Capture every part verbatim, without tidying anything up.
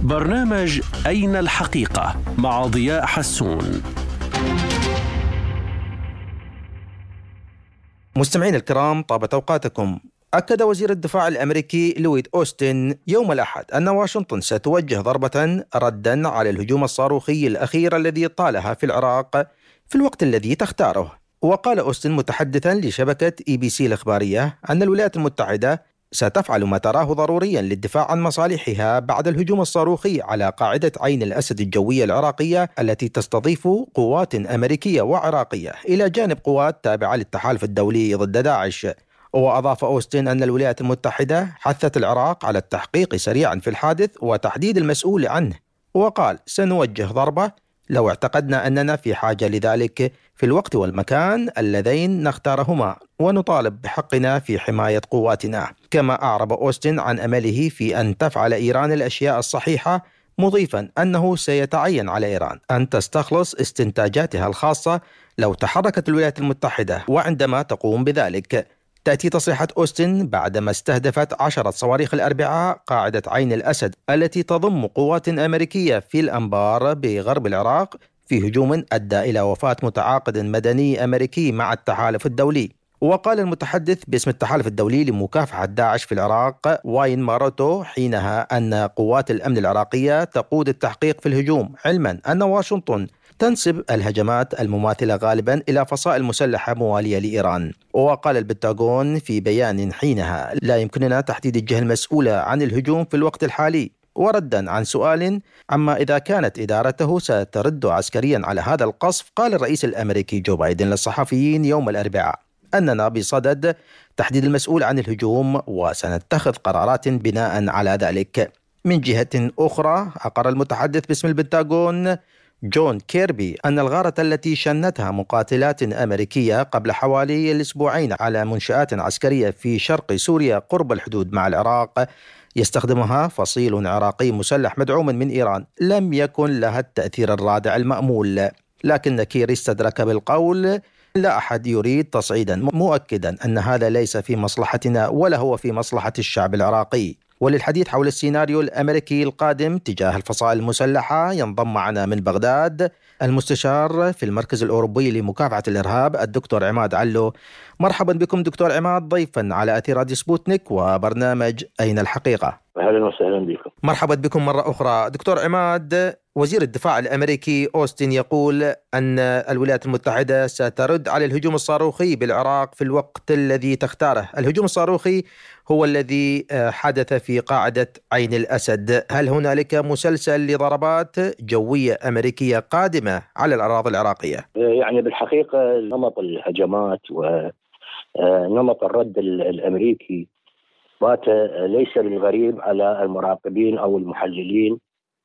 برنامج أين الحقيقة مع ضياء حسون. مستمعين الكرام، طابت أوقاتكم. أكد وزير الدفاع الأمريكي لويد أوستن يوم الأحد أن واشنطن ستوجه ضربة رداً على الهجوم الصاروخي الأخير الذي طالها في العراق في الوقت الذي تختاره. وقال أوستن متحدثاً لشبكة إي بي سي الإخبارية أن الولايات المتحدة ستفعل ما تراه ضرورياً للدفاع عن مصالحها بعد الهجوم الصاروخي على قاعدة عين الأسد الجوية العراقية التي تستضيف قوات أمريكية وعراقية إلى جانب قوات تابعة للتحالف الدولي ضد داعش. وأضاف أوستن أن الولايات المتحدة حثت العراق على التحقيق سريعا في الحادث وتحديد المسؤول عنه. وقال: سنوجه ضربة لو اعتقدنا أننا في حاجة لذلك في الوقت والمكان اللذين نختارهما، ونطالب بحقنا في حماية قواتنا. كما أعرب أوستن عن أمله في أن تفعل إيران الأشياء الصحيحة، مضيفا أنه سيتعين على إيران أن تستخلص استنتاجاتها الخاصة لو تحركت الولايات المتحدة وعندما تقوم بذلك. تأتي تصريحات أوستن بعدما استهدفت عشرة صواريخ الأربعاء قاعدة عين الأسد التي تضم قوات أمريكية في الأنبار بغرب العراق في هجوم أدى إلى وفاة متعاقد مدني أمريكي مع التحالف الدولي. وقال المتحدث باسم التحالف الدولي لمكافحة داعش في العراق واين ماروتو حينها أن قوات الأمن العراقية تقود التحقيق في الهجوم، علما أن واشنطن تنسب الهجمات المماثلة غالبا إلى فصائل مسلحة موالية لإيران. وقال البنتاغون في بيان حينها: لا يمكننا تحديد الجهة المسؤولة عن الهجوم في الوقت الحالي. وردا عن سؤال عما إذا كانت إدارته سترد عسكريا على هذا القصف، قال الرئيس الأمريكي جو بايدن للصحفيين يوم الأربعاء: أننا بصدد تحديد المسؤول عن الهجوم وسنتخذ قرارات بناء على ذلك. من جهة أخرى، أقر المتحدث باسم البنتاغون جون كيربي أن الغارة التي شنتها مقاتلات أمريكية قبل حوالي الأسبوعين على منشآت عسكرية في شرق سوريا قرب الحدود مع العراق يستخدمها فصيل عراقي مسلح مدعوم من إيران لم يكن لها التأثير الرادع المأمول. لكن كيري استدرك بالقول: لا أحد يريد تصعيدا، مؤكدا أن هذا ليس في مصلحتنا ولا هو في مصلحة الشعب العراقي. وللحديث حول السيناريو الأمريكي القادم تجاه الفصائل المسلحة ينضم معنا من بغداد المستشار في المركز الأوروبي لمكافحة الإرهاب الدكتور عماد علو. مرحبا بكم دكتور عماد ضيفا على أثير راديو سبوتنيك وبرنامج أين الحقيقة. أهلا وسهلا بكم. مرحبا بكم مرة أخرى. دكتور عماد، وزير الدفاع الأمريكي أوستن يقول أن الولايات المتحدة سترد على الهجوم الصاروخي بالعراق في الوقت الذي تختاره. الهجوم الصاروخي هو الذي حدث في قاعدة عين الأسد. هل هنالك مسلسل لضربات جوية أمريكية قادمة على الأراضي العراقية؟ يعني بالحقيقة نمط الهجمات ونمط الرد الأمريكي بات ليس بالغريب على المراقبين أو المحللين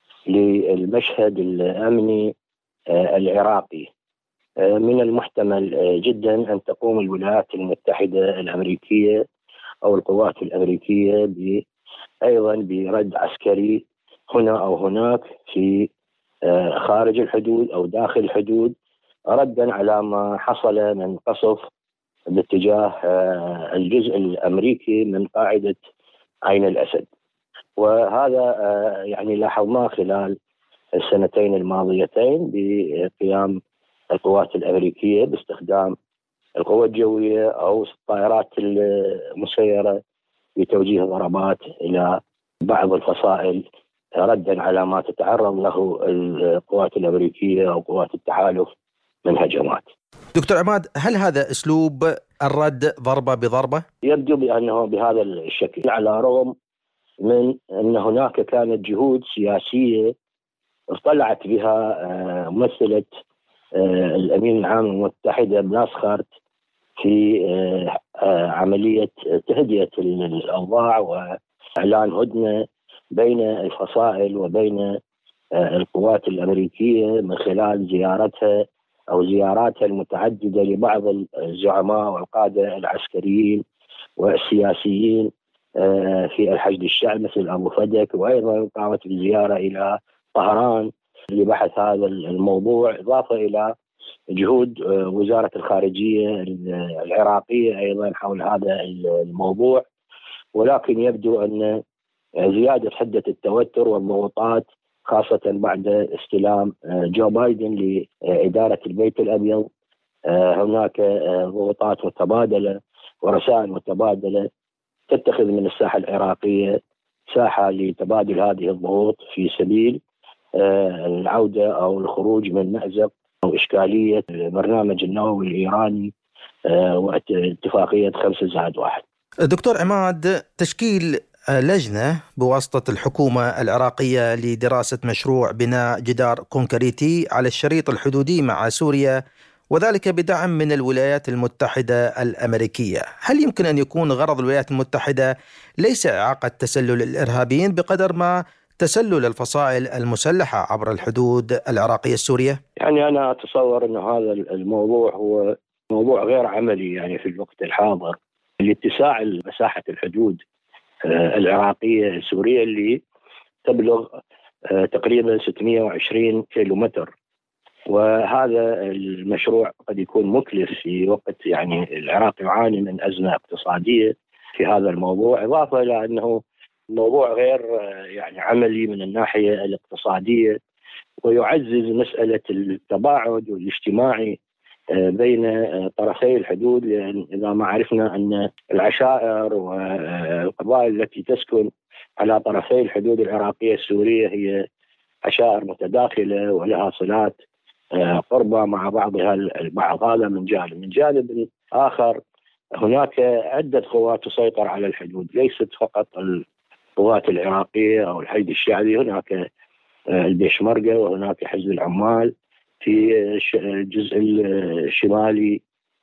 للمشهد الأمني العراقي. من المحتمل جدا أن تقوم الولايات المتحدة الأمريكية أو القوات الأمريكية أيضا برد عسكري هنا أو هناك في خارج الحدود أو داخل الحدود، ردا على ما حصل من قصف باتجاه الجزء الأمريكي من قاعدة عين الأسد. وهذا يعني لاحظناه خلال السنتين الماضيتين بقيام القوات الأمريكية باستخدام القوة الجوية أو الطائرات المسيرة بتوجيه ضربات إلى بعض الفصائل ردا على ما تتعرض له القوات الأمريكية أو قوات التحالف من هجمات. دكتور عماد، هل هذا أسلوب الرد ضربة بضربة؟ يبدو بأنه بهذا الشكل، على الرغم من أن هناك كانت جهود سياسية اطلعت بها ممثلة الأمين العام المتحدة بناسخرت في عملية تهدئة الأوضاع وإعلان هدنة بين الفصائل وبين القوات الأمريكية من خلال زيارتها أو زياراتها المتعددة لبعض الزعماء والقادة العسكريين والسياسيين في الحشد الشعبي مثل أبو فدك، وأيضا قامت بزيارة إلى طهران لبحث هذا الموضوع، إضافة إلى جهود وزارة الخارجية العراقية أيضا حول هذا الموضوع. ولكن يبدو أن زيادة حدة التوتر والضغوطات، خاصة بعد استلام جو بايدن لإدارة البيت الأبيض. هناك ضغوطات متبادلة ورسائل متبادلة تتخذ من الساحة العراقية ساحة لتبادل هذه الضغوط في سبيل العودة أو الخروج من مأزق أو إشكالية البرنامج النووي الإيراني واتفاقية خمسة زائد واحد. دكتور عماد، تشكيل لجنة بواسطة الحكومة العراقية لدراسة مشروع بناء جدار كونكريتي على الشريط الحدودي مع سوريا، وذلك بدعم من الولايات المتحدة الأمريكية، هل يمكن أن يكون غرض الولايات المتحدة ليس إعاقة تسلل الإرهابيين بقدر ما تسلل الفصائل المسلحة عبر الحدود العراقية السورية؟ يعني أنا أتصور أن هذا الموضوع هو موضوع غير عملي يعني في الوقت الحاضر، لاتساع مساحة الحدود العراقية السورية اللي تبلغ تقريبا ستمائة وعشرين كيلومتر، وهذا المشروع قد يكون مكلف في وقت يعني العراق يعاني من أزمة اقتصادية في هذا الموضوع، إضافة إلى أنه موضوع غير يعني عملي من الناحية الاقتصادية، ويعزز مسألة التباعد والاجتماعي بين طرفي الحدود، لأن إذا ما عرفنا أن العشائر والقبائل التي تسكن على طرفي الحدود العراقية السورية هي عشائر متداخلة ولها صلات قربة مع بعضها البعض، هذا من جانب. من جانب آخر هناك عدة قوات تسيطر على الحدود، ليست فقط القوات العراقية أو الحشد الشعبي، هناك البيشمركة وهناك حزب العمال في الجزء الشمالي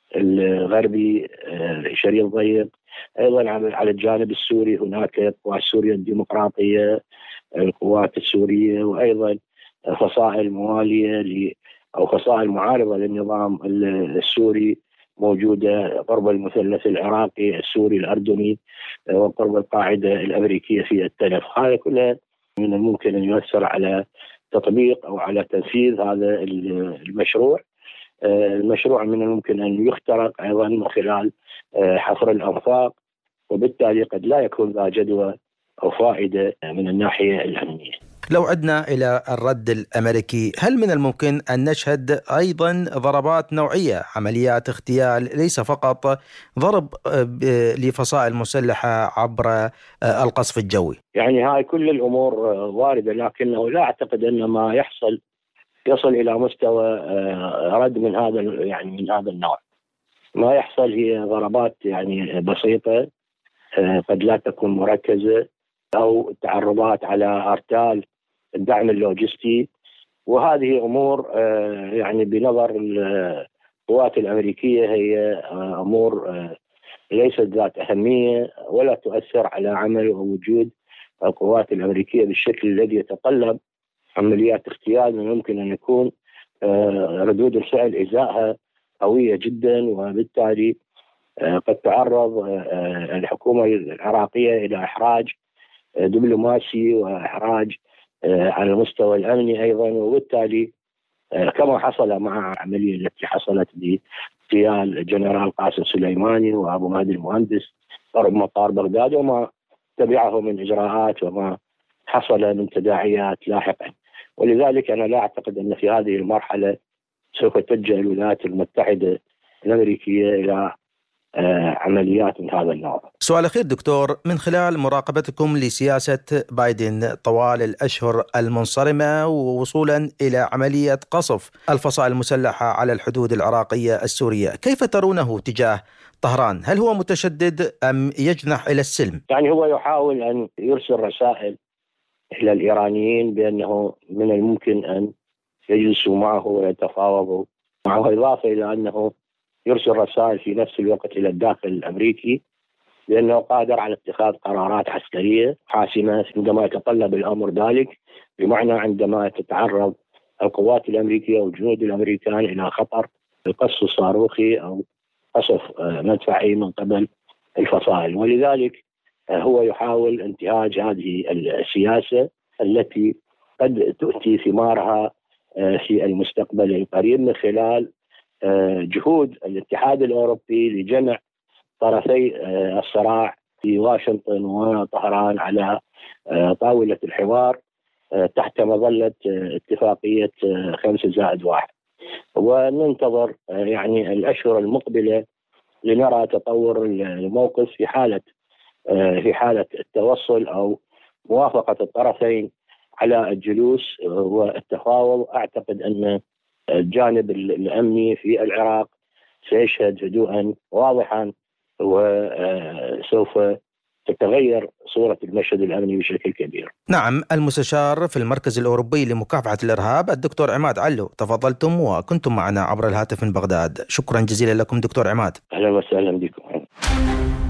الغربي شريط ضيق. أيضا على الجانب السوري هناك القوات السورية الديمقراطية، القوات السورية، وأيضا فصائل موالية أو فصائل معارضة للنظام السوري موجودة قرب المثلث العراقي السوري الأردني وقرب القاعدة الأمريكية في التنف. هذا كله من الممكن أن يؤثر على تطبيق أو على تنفيذ هذا المشروع. المشروع من الممكن أن يخترق أيضا من خلال حفر الأنفاق، وبالتالي قد لا يكون ذا جدوى أو فائدة من الناحية الأمنية. لو عدنا إلى الرد الأمريكي، هل من الممكن أن نشهد أيضا ضربات نوعية، عمليات اغتيال، ليس فقط ضرب لفصائل مسلحة عبر القصف الجوي؟ يعني هاي كل الأمور واردة، لكنه لا أعتقد أن ما يحصل يصل إلى مستوى رد من هذا يعني من هذا النوع. ما يحصل هي ضربات يعني بسيطة قد لا تكون مركزة، أو تعرضات على أرتال الدعم اللوجستي، وهذه أمور يعني بنظر القوات الأمريكية هي أمور ليست ذات أهمية ولا تؤثر على عمل ووجود القوات الأمريكية بالشكل الذي يتطلب عمليات اغتيال من ممكن أن يكون ردود الفعل إزاءها قوية جدا، وبالتالي قد تعرض الحكومة العراقية إلى إحراج دبلوماسي وإحراج على المستوى الأمني أيضا، وبالتالي كما حصل مع العملية التي حصلت باغتيال الجنرال قاسم سليماني وأبو مهدي المهندس قرب مطار بغداد وما تبعه من إجراءات وما حصل من تداعيات لاحقا. ولذلك أنا لا أعتقد أن في هذه المرحلة سوف تتجه الولايات المتحدة الأمريكية إلى عمليات من هذا النوع. سؤال أخير دكتور، من خلال مراقبتكم لسياسة بايدن طوال الأشهر المنصرمة ووصولا إلى عملية قصف الفصائل المسلحة على الحدود العراقية السورية، كيف ترونه تجاه طهران؟ هل هو متشدد أم يجنح إلى السلم؟ يعني هو يحاول أن يرسل رسائل إلى الإيرانيين بأنه من الممكن أن يجلسوا معه ويتفاوضوا معه، إضافة إلى أنه يرسل رسائل في نفس الوقت إلى الداخل الأمريكي لأنه قادر على اتخاذ قرارات عسكرية حاسمة عندما يتطلب الأمر ذلك، بمعنى عندما تتعرض القوات الأمريكية والجنود الأمريكان إلى خطر القصف الصاروخي أو قصف مدفعي من قبل الفصائل. ولذلك هو يحاول انتهاج هذه السياسة التي قد تؤتي ثمارها في المستقبل القريب من خلال جهود الاتحاد الأوروبي لجمع طرفي الصراع في واشنطن وطهران على طاولة الحوار تحت مظلة اتفاقية خمسة زائد واحد، وننتظر يعني الأشهر المقبلة لنرى تطور الموقف في حالة في حالة التوصل أو موافقة الطرفين على الجلوس والتفاوض. أعتقد أن الجانب الأمني في العراق سيشهد هدوءا واضحا، وسوف تتغير صورة المشهد الأمني بشكل كبير. نعم، المستشار في المركز الأوروبي لمكافحة الإرهاب الدكتور عماد علو، تفضلتم وكنتم معنا عبر الهاتف من بغداد. شكرا جزيلا لكم دكتور عماد. أهلا وسهلا بكم.